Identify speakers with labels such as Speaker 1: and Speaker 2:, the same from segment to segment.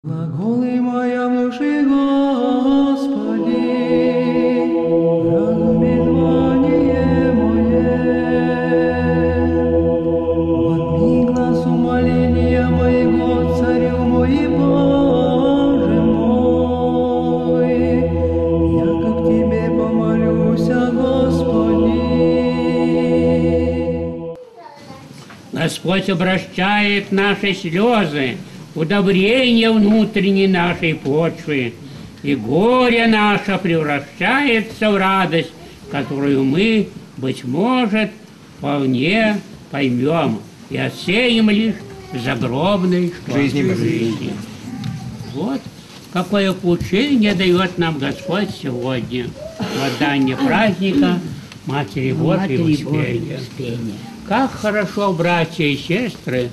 Speaker 1: Глаголы моя внуши, Господи, разуми звание мое. Возьми глаз умоления моего, царю мой и Боже мой. Я как тебе помолюся, Господи.
Speaker 2: Господь обращает наши слезы, удобрение внутренней нашей почвы, и горе наше превращается в радость, которую мы, быть может, вполне поймем и отсеем лишь в загробной жизни. Вот какое поучение дает нам Господь сегодня в отдании праздника Матери Божьей Успения. Как хорошо, братья и сестры,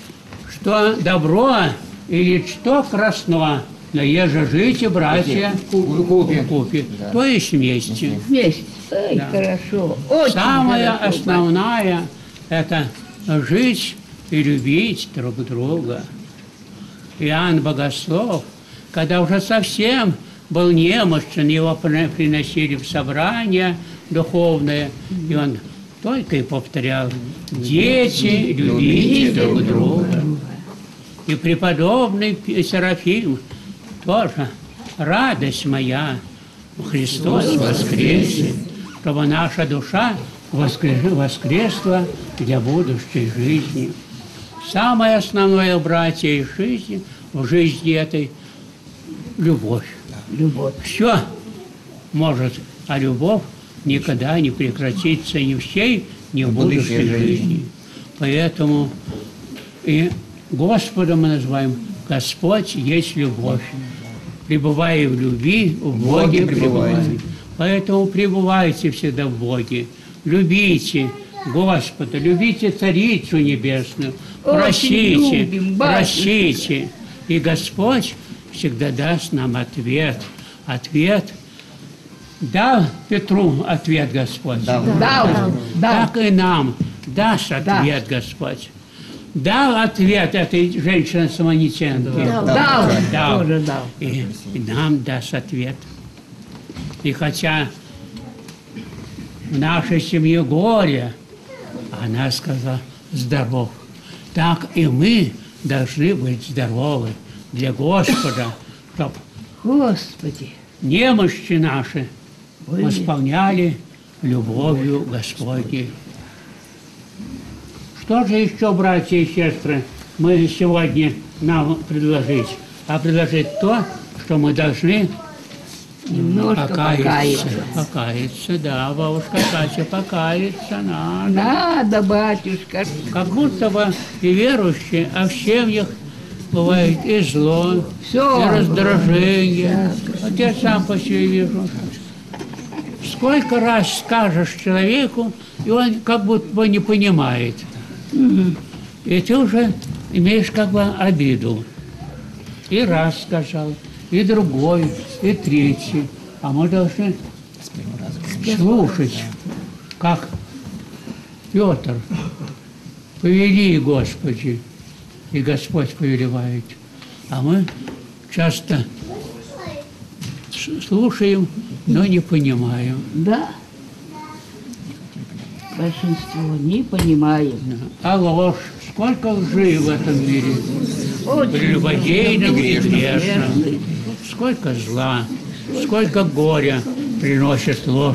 Speaker 2: что добро или что красно, но еже жите, братья, купе, да. То есть вместе.
Speaker 3: Вместе. Ой, да. Хорошо. Очень
Speaker 2: самая
Speaker 3: хорошо,
Speaker 2: основная – это жить и любить друг друга. Иоанн Богослов, когда уже совсем был немощен, его приносили в собрание духовное, и он только и повторял: дети, любите друг друга. И преподобный Серафим тоже: радость моя, Христос воскресе, чтобы наша душа воскресла для будущей жизни. Самое основное, братья, и жизни, в жизни этой – любовь.
Speaker 3: Любовь.
Speaker 2: Все может, а любовь никогда не прекратится ни в сей, ни в будущей жизни. Поэтому и Господа мы называем Господь есть любовь. Пребывая в любви, в Боге пребывайте. Поэтому пребывайте всегда в Боге. Любите Господа, любите Царицу Небесную. Просите, просите. И Господь всегда даст нам ответ. Ответ. Дал Петру ответ Господь.
Speaker 3: Дал.
Speaker 2: Так и нам даст ответ Господь. Дал ответ этой женщине-самонитянке.
Speaker 3: Дал.
Speaker 2: И нам даст ответ. И хотя в нашей семье горе, она сказала: здоров. Так и мы должны быть здоровы для Господа, чтобы
Speaker 3: Господи,
Speaker 2: немощи наши восполняли любовью Господней. Что же еще, братья и сестры, мы сегодня нам предложить? А предложить то, что мы должны
Speaker 3: немножко
Speaker 2: покаяться, да, бабушка Катя, покаяться надо.
Speaker 3: Надо, батюшка.
Speaker 2: Как будто бы и верующие, а в семьях бывает и зло,
Speaker 3: все,
Speaker 2: и раздражение. Вот я сам по себе вижу. Сколько раз скажешь человеку, и он как будто бы не понимает. И ты уже имеешь как бы обиду. И раз сказал, и другой, и третий. А мы должны слушать, как Петр: повели, Господи, и Господь повелевает. А мы часто слушаем, но не понимаем.
Speaker 3: Да. Большинство не понимает.
Speaker 2: А ложь, сколько лжи в этом мире. Прелюбодейным и грешным. Сколько зла, сколько горя приносит ложь.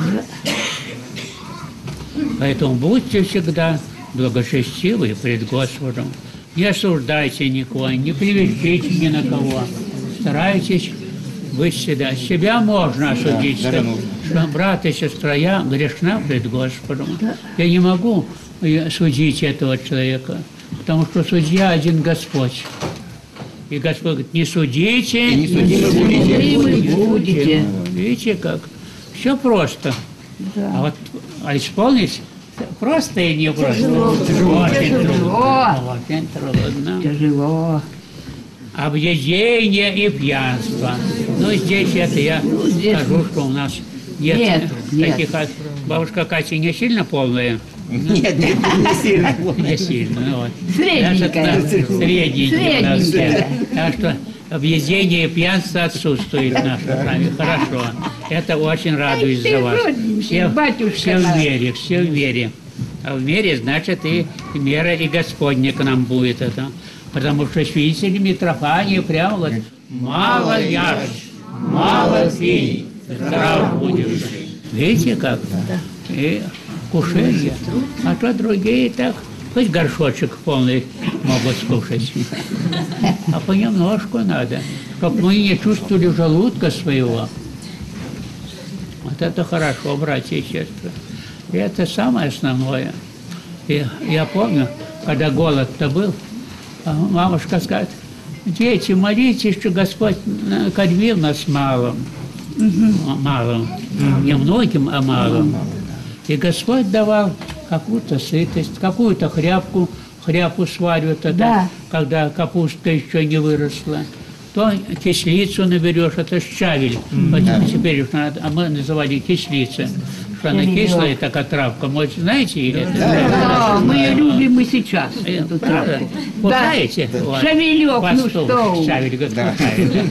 Speaker 2: Поэтому будьте всегда благочестивы пред Господом. Не осуждайте никого, не клеветите ни на кого. Старайтесь быть всегда. Себя можно осудить, что брат и сестра, я грешна пред Господом. Я не могу судить этого человека, потому что судья один Господь. И Господь говорит: не судите, и не будете. Видите, как? Все просто.
Speaker 3: Да.
Speaker 2: А вот исполнить просто и не просто. Очень трудно.
Speaker 3: Тяжело.
Speaker 2: Объедение и пьянство. Ну, здесь это я скажу, что у нас нет таких. Бабушка Катя не сильно полная?
Speaker 4: Нет, не сильно.
Speaker 2: Не сильно, вот.
Speaker 3: Средненькая.
Speaker 2: Средненькая. Так что объедение и пьянство отсутствует в нашей храме. Хорошо. Это очень радует за вас. Все, все в вере, все в вере. А в вере, значит, и мера и Господня к нам будет это. Потому что святитель Митрофания прямо говорит: мало яжь, мало пей, здрав будешь. Видите как? И кушанье. А то другие так, хоть горшочек полный могут скушать. А понемножку надо, чтобы мы не чувствовали желудка своего. Вот это хорошо, братья и сестры. И это самое основное. И я помню, когда голод-то был, мамушка сказала: дети, молитесь, что Господь кормил нас малым. Малым. Не многим, а малым. И Господь давал какую-то сытость, какую-то хряпу сваривают тогда, когда капустка еще не выросла. То кислицу наберешь, это щавель. Вот теперь уж надо, а мы называли кислица. Что она кислая, такая травка. Может, знаете ее?
Speaker 3: Да, мы ее любим и сейчас, эту травку.
Speaker 2: Кусаете?
Speaker 3: Да. Шавелек, ну что?
Speaker 2: Щавель, говорит, кусаете.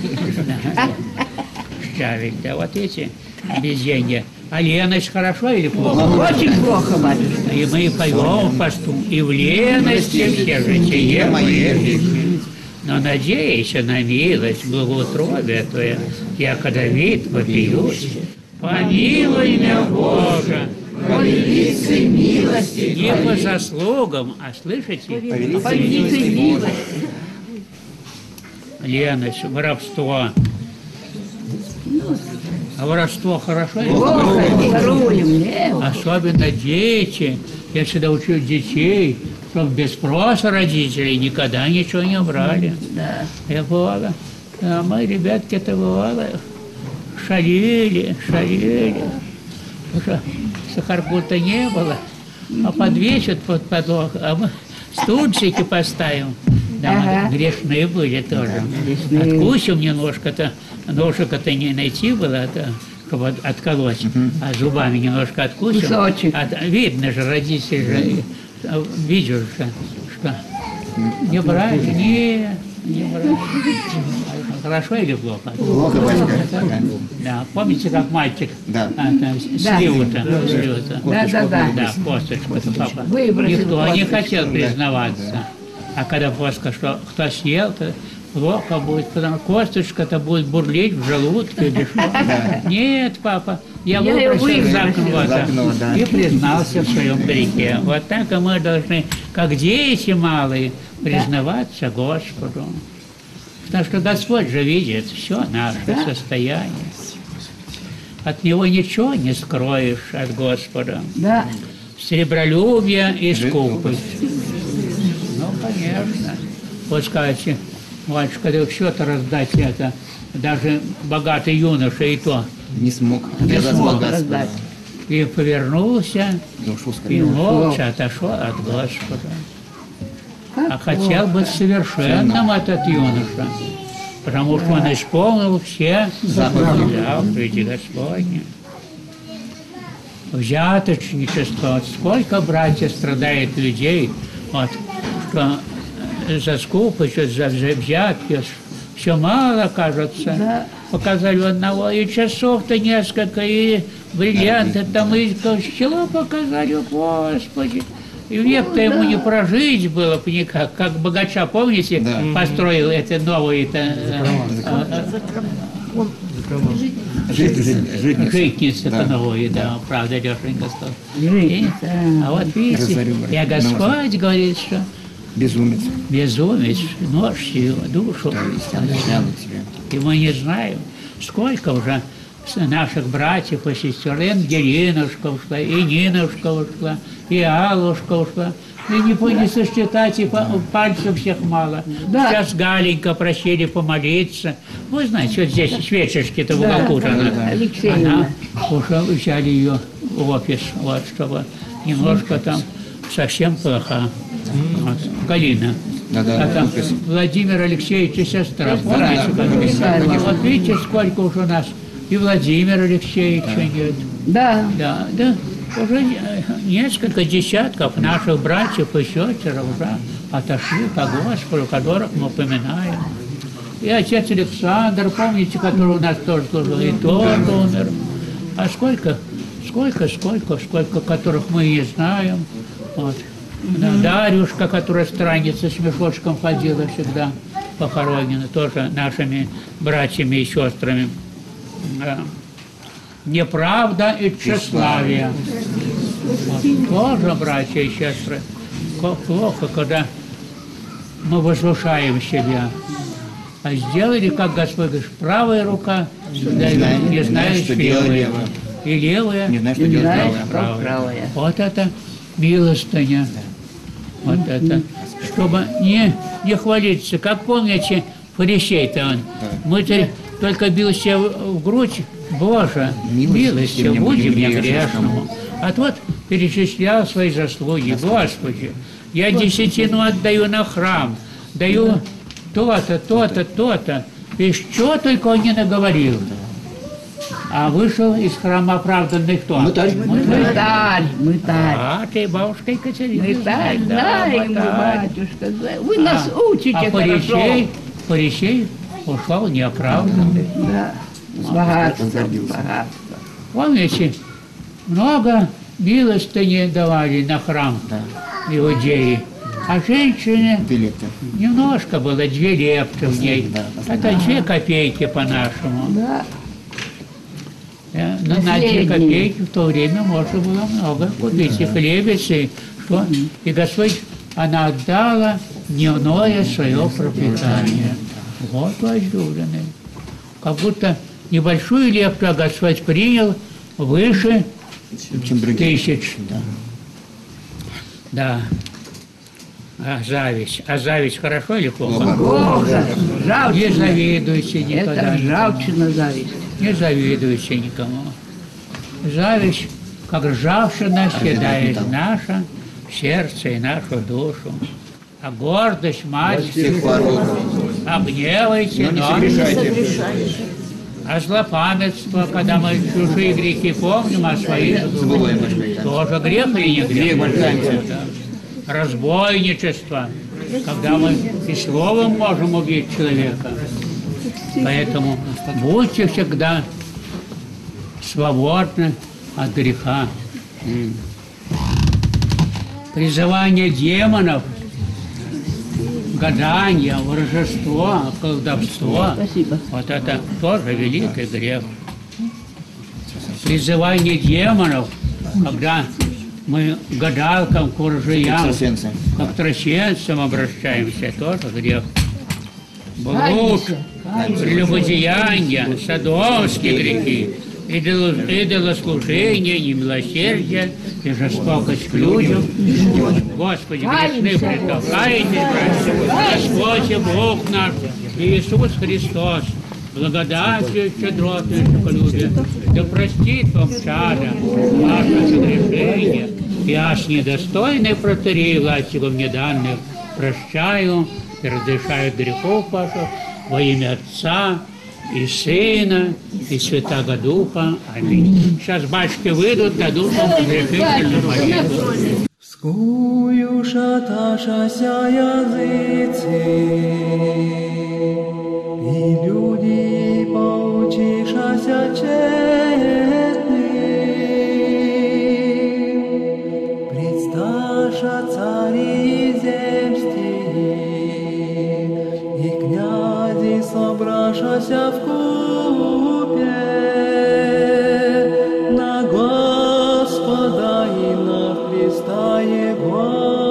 Speaker 2: Щавель, да, вот эти безденья. А леность хорошо или плохо?
Speaker 3: Очень плохо, батюшка.
Speaker 2: И мы поем посту, и в лености все житие мое. Но надеюсь на милость, благоутробие Твое, я когда вид вопиюсь. Помилуй меня, Боже, по великой милости. Не по заслугам, а слышите?
Speaker 3: По великой милости.
Speaker 2: Леность, воровство. А воровство хорошо? Особенно дети. Я всегда учу детей, чтобы без спроса родителей никогда ничего не брали.
Speaker 3: Да.
Speaker 2: Я бывало, а мы, ребятки-то бывало, шалили. Потому что сахарку-то не было, а подвесят под подлог, а мы стульчики поставим. Да, мы грешные были тоже. Откусим немножко-то, ножика-то не найти было, чтобы отколоть, а зубами немножко откусим. Видно же, родители же, видишь же, что не брали, не брали. Хорошо или плохо?
Speaker 4: Плохо, батюшка.
Speaker 2: Да, помните, как мальчик сливу-то? Да, косточку-то папа. Никто не хотел признаваться. А когда плоско, что кто съел, то плохо будет, потому что косточка-то будет бурлить в желудке или что. Нет, папа, я выбросил за окно и признался в своем грехе. Вот так и мы должны, как дети малые, признаваться Господу. Потому что Господь же видит все наше состояние. От Него ничего не скроешь, от Господа.
Speaker 3: Да.
Speaker 2: Серебролюбие и скупость. Ну, конечно. Вот скажете, батюшка, да все-то раздать это, даже богатый юноша и то
Speaker 4: Не смог.
Speaker 2: не смог раздать. И повернулся, и молча отошел от Господа. А хотел быть совершенным этот юноша, потому что он исполнил все заповеди Господни. Взяточничество. Сколько, братья, страдает людей, вот, что за скупость, за взятки, все мало, кажется.
Speaker 3: Да.
Speaker 2: Показали одного, и часов-то несколько, и бриллианты там, и чего показали, Господи. И век-то ему не прожить было никак. Как богача, помните, построил это новое, житница-то новое, да, правда, дешенько стоит. А вот видите, я Господь говорит, что безумец, нож сию, душу. И мы не знаем, сколько уже наших братьев и сестер, и Ангелинушка ушла, и Нинушка ушла, и Аллушка ушла. И не сосчитать, и пальцев всех мало. Да. Сейчас Галенька просили помолиться. Вы знаете, вот здесь свечечки-то в уголку же она уже взяли ее в офис, вот, чтобы немножко там совсем плохо. Вот, Галина. А там Владимир Алексеевич, сестра. Вот видите, сколько уже у нас. И Владимира Алексеевича нет.
Speaker 3: Да.
Speaker 2: Да. Уже несколько десятков наших братьев и сестер уже отошли ко Господу, которых мы упоминаем. И отец Александр, помните, который у нас тоже служил, и тоже умер. А сколько, которых мы не знаем. Вот. Дарюшка, которая странница с мешочком ходила всегда, похоронена, тоже нашими братьями и сестрами. Да. Неправда и тщеславие. Вот. Тоже, братья и сестры, плохо, когда мы возвышаем себя. А сделали, как Господь говорит, правая рука не знает, что левая. И левая не знает, что делать правая. Вот это милостыня. Вот это. Чтобы не хвалиться. Как помните, фарисей-то он, мытарь только бил себя в грудь, Боже, милостью будем мне грешному. А тот перечислял свои заслуги. Господи, я десятину отдаю на храм, даю то-то, то-то, то-то. И что только он не наговорил. А вышел из храма оправданный кто?
Speaker 3: Мытарь.
Speaker 2: А ты, бабушка Екатерина.
Speaker 3: Мытарь, знаем, батюшка, знаем. Вы нас учите хорошо.
Speaker 2: Фарисей ушел неоправданный.
Speaker 3: Да, богатство.
Speaker 2: Помните, много милостыни давали на храм иудеи. А женщине немножко было, 2 лепты в ней. Это 2 копейки по-нашему.
Speaker 3: Да.
Speaker 2: Но на 2 копейки в то время можно было много купить. И хлебец, и что. И Господь, она отдала дневное свое пропитание. Вот возлюбленный. Как будто небольшую лепту, а Господь принял выше 1000. Да. А зависть хорошо или плохо?
Speaker 3: Плохо.
Speaker 2: Не завидуйте никогда.
Speaker 3: Это ржавчина зависть.
Speaker 2: Не завидуйте никому. Зависть, как ржавчина, съедает наше сердце и нашу душу. А гордость, мать, обгневайте, но не согрешайте. А злопамятство, когда мы чужие грехи помним, а свои тоже грех или не грех? Разбойничество, когда мы и словом можем убить человека. Поэтому будьте всегда свободны от греха. Призывание демонов, гадание, ворожество, колдовство.
Speaker 3: Спасибо.
Speaker 2: Вот это тоже великий грех. Призывание демонов, когда мы к гадалкам, к ворожьям, к экстрасенсам обращаемся, тоже грех. Блуд, прелюбодеяние, содомские грехи, идолослужение, немилосердие и жестокость к людям. Господи, грешны притом, кайтесь, братья, Господь Бог наш, Иисус Христос, благодатью, щедротою и честолюбием, да простит вам, чада, ваше согрешение, и аж недостойный протерей власти вам неданных, прощаю и разрешаю грехов ваших во имя Отца и Сына и Святаго Духа. Аминь. Сейчас батюшки выйдут, дадут вам разрешительную молитву.
Speaker 1: Скую шаташася языцы, и люди поучишася честны, предсташа цари земские, и князи собрашася в купе на Господа и на Христа Его.